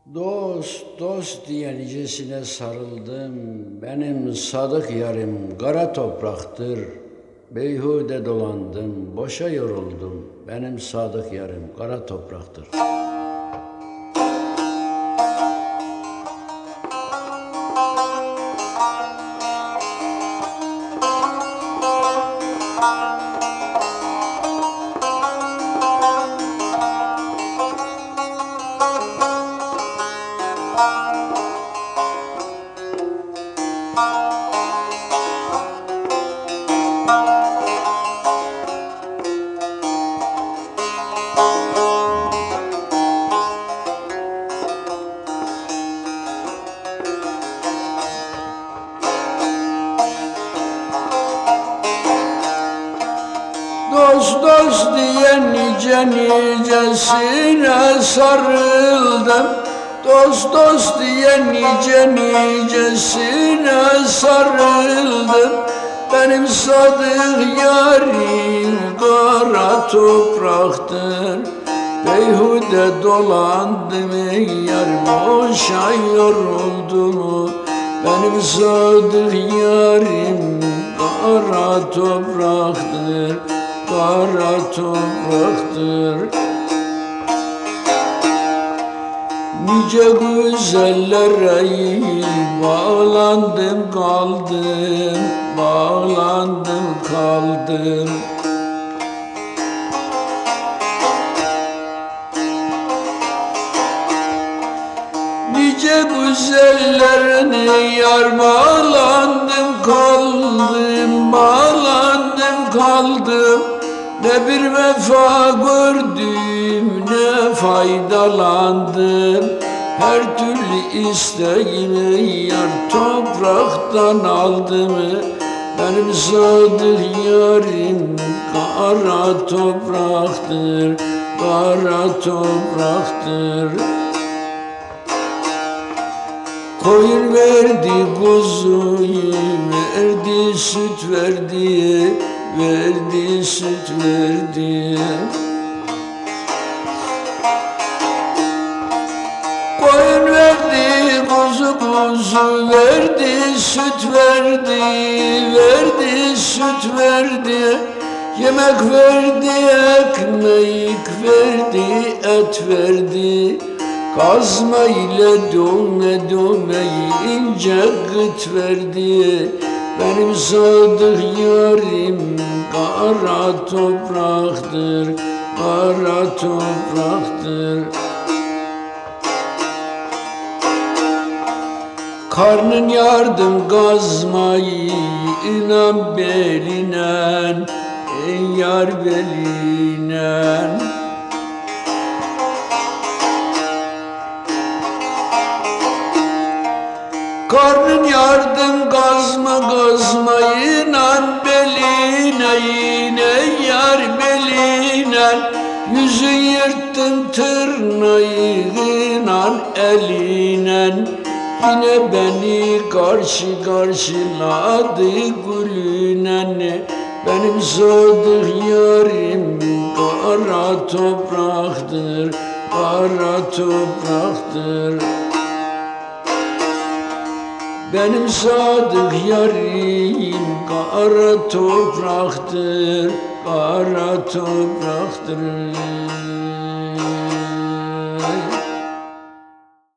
Dost, dost diye nicesine sarıldım, benim sadık yarım kara topraktır. Beyhude dolandım, boşa yoruldum, benim sadık yarım kara topraktır. Dost dost diye nicesine sarıldım. Dost dost diye nicesine sarıldım. Benim sadık yarim kara topraktır. Beyhude dolandım yar, boşa yoruldum. Benim sadık yarim kara topraktır, kara topraktır. Nice güzellere bağlandım kaldım, bağlandım kaldım. Nice güzellerine yar bağlandım kaldım, bağlandım kaldım. Ne bir vefa gördüm, ne faydalandım. Her türlü isteğimi yar topraktan aldım. Benim sadık yarim kara topraktır, kara topraktır. Koyun verdi, kuzuyu verdi, süt verdi, verdi, süt verdi. Koyun verdi, kuzu verdi, süt verdi, verdi, süt verdi. Yemek verdi, ekmek verdi, et verdi. Kazma ile dövme dövme ince gıt verdi. Benim sadık yarim kara topraktır, kara topraktır. Karnın yardım gazmayı inan belinen, ey yar belinen. Karnın yardım gazma inan beline, yine yar beline. Yüzü yırttın tırnağıyla elinen. Yine beni karşı karşıladı gülünen. Benim sadık yarim kara topraktır, kara topraktır. Benim sadık yarim kara topraktır, kara topraktır.